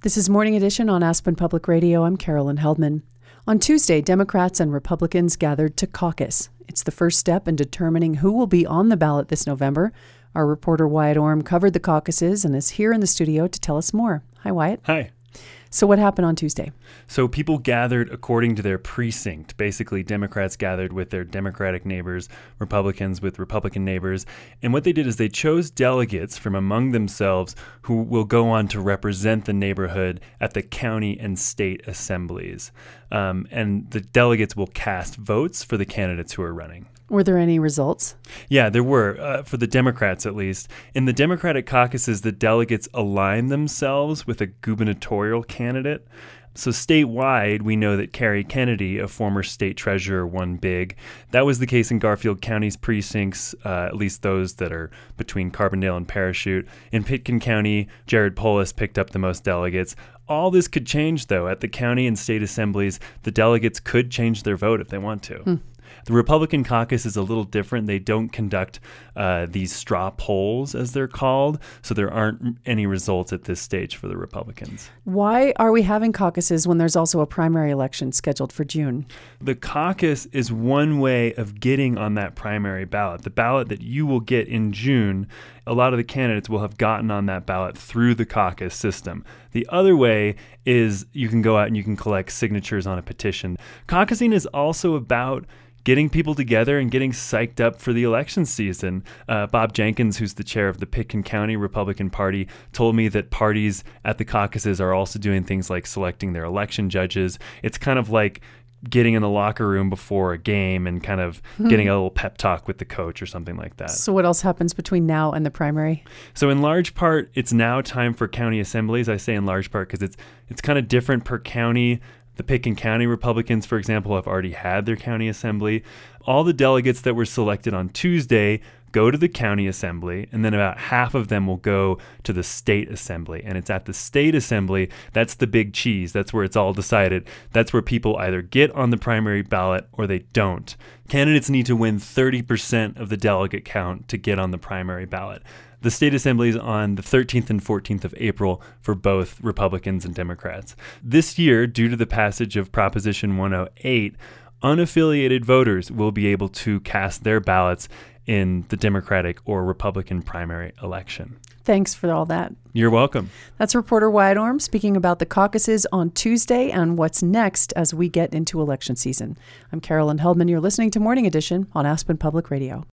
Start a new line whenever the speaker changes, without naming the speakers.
This is Morning Edition on Aspen Public Radio. I'm Carolyn Heldman. On Tuesday, Democrats and Republicans gathered to caucus. It's the first step in determining who will be on the ballot this November. Our reporter Wyatt Orm covered the caucuses and is here in the studio to tell us more. Hi, Wyatt.
Hi.
So what happened on Tuesday?
So people gathered according to their precinct. Basically, Democrats gathered with their Democratic neighbors, Republicans with Republican neighbors. And what they did is they chose delegates from among themselves who will go on to represent the neighborhood at the county and state assemblies. And the delegates will cast votes for the candidates who are running.
Were there any results?
Yeah, there were, for the Democrats at least. In the Democratic caucuses, the delegates aligned themselves with a gubernatorial candidate. So statewide, we know that Kerry Kennedy, a former state treasurer, won big. That was the case in Garfield County's precincts, at least those that are between Carbondale and Parachute. In Pitkin County, Jared Polis picked up the most delegates. All this could change, though. At the county and state assemblies, the delegates could change their vote if they want to. The Republican caucus is a little different. They don't conduct these straw polls, as they're called, so there aren't any results at this stage for the Republicans.
Why are we having caucuses when there's also a primary election scheduled for June?
The caucus is one way of getting on that primary ballot. The ballot that you will get in June, a lot of the candidates will have gotten on that ballot through the caucus system. The other way is you can go out and you can collect signatures on a petition. Caucusing is also about getting people together and getting psyched up for the election season. Bob Jenkins, who's the chair of the Pitkin County Republican Party, told me that parties at the caucuses are also doing things like selecting their election judges. It's kind of like getting in the locker room before a game and kind of getting a little pep talk with the coach or something like that.
So what else happens between now and the primary?
So in large part, it's now time for county assemblies. I say in large part because it's kind of different per county. The Pitkin County Republicans, for example, have already had their county assembly. All the delegates that were selected on Tuesday go to the county assembly, and then about half of them will go to the state assembly. And it's at the state assembly, that's the big cheese. That's where it's all decided. That's where people either get on the primary ballot or they don't. Candidates need to win 30% of the delegate count to get on the primary ballot. The state assembly is on the 13th and 14th of April for both Republicans and Democrats. This year, due to the passage of Proposition 108, unaffiliated voters will be able to cast their ballots in the Democratic or Republican primary election.
Thanks for all that.
You're welcome.
That's reporter Wyatt Orm speaking about the caucuses on Tuesday and what's next as we get into election season. I'm Carolyn Heldman. You're listening to Morning Edition on Aspen Public Radio.